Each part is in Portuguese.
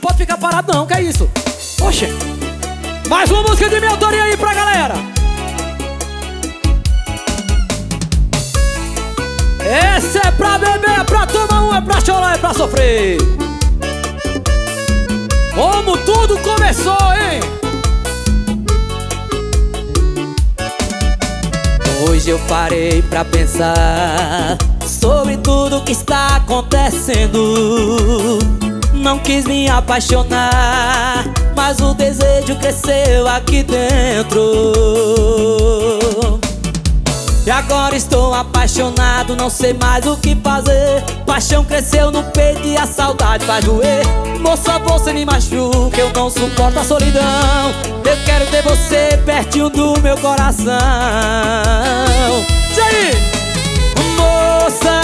Pode ficar parado não, que é isso? Oxe. Mais uma música de minha autoria aí pra galera. Esse é pra beber, é pra tomar um, é pra chorar, é pra sofrer. Como tudo começou, hein? Hoje eu parei pra pensar sobre tudo que está acontecendo. Não quis me apaixonar, mas o desejo cresceu aqui dentro. E agora estou apaixonado, não sei mais o que fazer. Paixão cresceu no peito e a saudade vai doer. Moça, você me machuca, eu não suporto a solidão. Eu quero ter você pertinho do meu coração. E aí? Moça,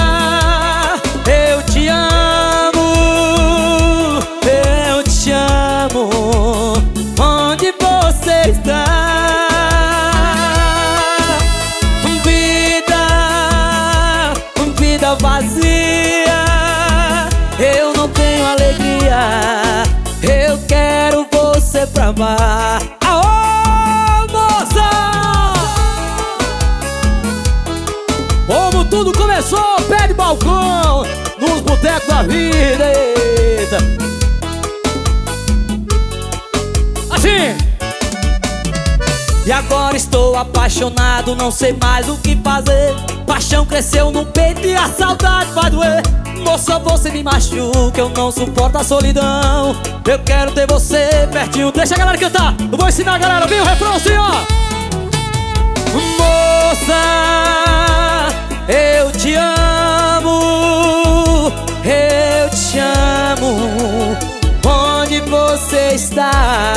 eu te amo, eu te amo. Onde você está? Vida vazia, eu não tenho alegria. Eu quero você pra amar. Aô, moça! Como tudo começou, pé de balcão, nos botecos da vida. Eita. Assim. E agora estou apaixonado, não sei mais o que fazer. Paixão cresceu no peito e a saudade vai doer. Moça, você me machuca, eu não suporto a solidão. Eu quero ter você pertinho. Deixa a galera cantar, eu vou ensinar a galera, vem o refrão assim, ó. Moça, eu te amo, eu te amo. Onde você está?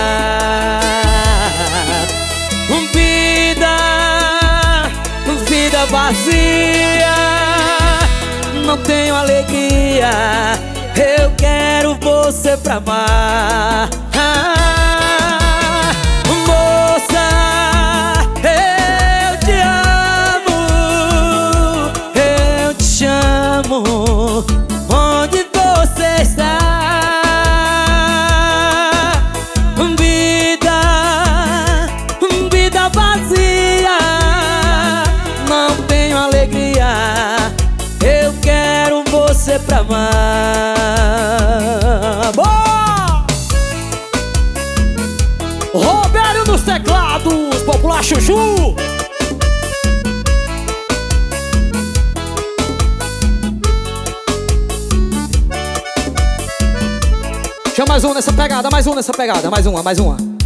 Vida vazia, não tenho alegria. Eu quero você pra amar. Moça, eu te amo, eu te chamo. Onde você está? Vida vazia, não tenho alegria. Eu quero você pra amar. Boa! Robério nos teclados, popular Chuchu. Chama mais um nessa pegada, mais um nessa pegada, mais uma.